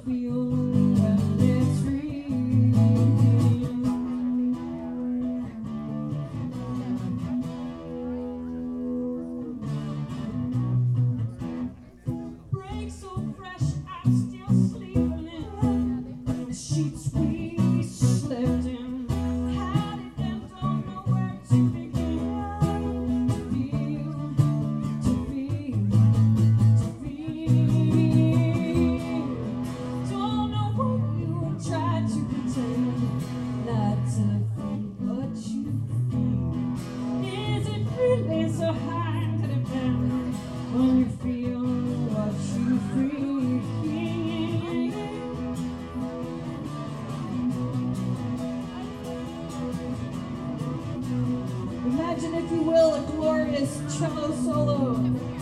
feel when it's free. Break so fresh, I'm still sleeping in the sheets we slept in. Had it and don't know where to begin. To feel. Don't know what you tried to pretend not to feel what you feel. Is it really so hard to defend when you feel what you feel? Imagine, if you will, a glorious cello solo.